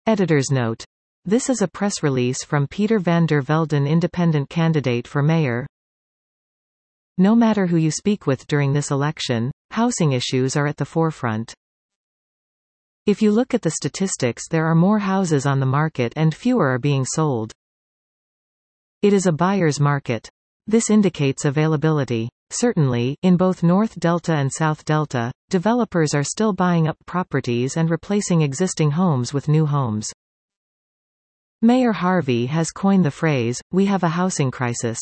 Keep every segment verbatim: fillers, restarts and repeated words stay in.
Editor's note. This is a press release from Peter van der Velden, independent candidate for mayor. No matter who you speak with during this election, housing issues are at the forefront. If you look at the statistics, there are more houses on the market and fewer are being sold. It is a buyer's market. This indicates availability. Certainly, in both North Delta and South Delta, developers are still buying up properties and replacing existing homes with new homes. Mayor Harvey has coined the phrase, "We have a housing crisis,"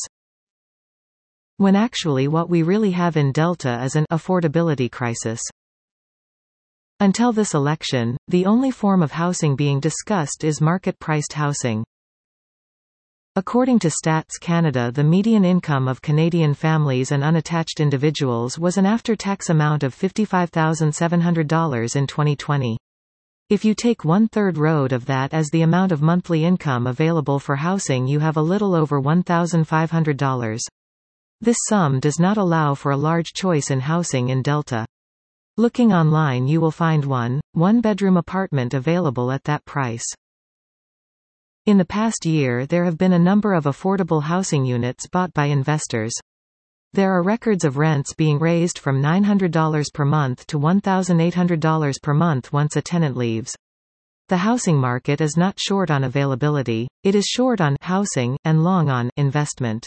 when actually what we really have in Delta is an affordability crisis. Until this election, the only form of housing being discussed is market-priced housing. According to Stats Canada, the median income of Canadian families and unattached individuals was an after-tax amount of fifty-five thousand seven hundred dollars in twenty twenty. If you take one-third road of that as the amount of monthly income available for housing, you have a little over one thousand five hundred dollars. This sum does not allow for a large choice in housing in Delta. Looking online, you will find one, one-bedroom apartment available at that price. In the past year, there have been a number of affordable housing units bought by investors. There are records of rents being raised from nine hundred dollars per month to one thousand eight hundred dollars per month once a tenant leaves. The housing market is not short on availability, it is short on housing, and long on investment.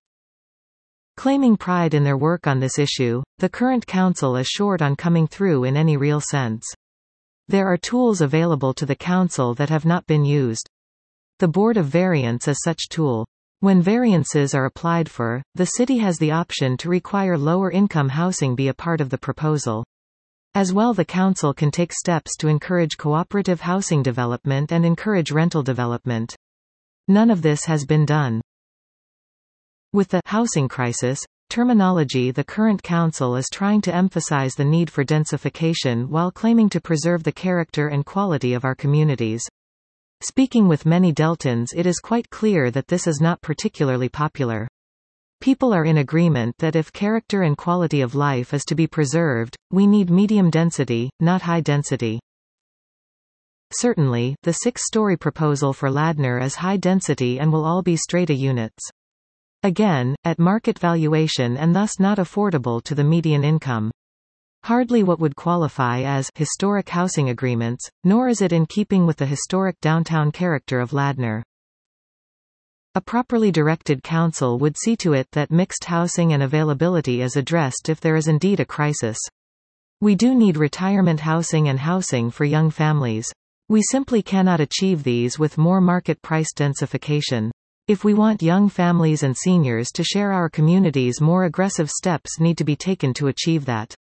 Claiming pride in their work on this issue, the current council is short on coming through in any real sense. There are tools available to the council that have not been used. The Board of Variance is such tool. When variances are applied for, the city has the option to require lower-income housing be a part of the proposal. As well, the council can take steps to encourage cooperative housing development and encourage rental development. None of this has been done. With the housing crisis terminology, the current council is trying to emphasize the need for densification while claiming to preserve the character and quality of our communities. Speaking with many Deltans, it is quite clear that this is not particularly popular. People are in agreement that if character and quality of life is to be preserved, we need medium density, not high density. Certainly, the six-story proposal for Ladner is high density and will all be strata units. Again, at market valuation and thus not affordable to the median income. Hardly what would qualify as historic housing agreements, nor is it in keeping with the historic downtown character of Ladner. A properly directed council would see to it that mixed housing and availability is addressed if there is indeed a crisis. We do need retirement housing and housing for young families. We simply cannot achieve these with more market-priced densification. If we want young families and seniors to share our communities, more aggressive steps need to be taken to achieve that.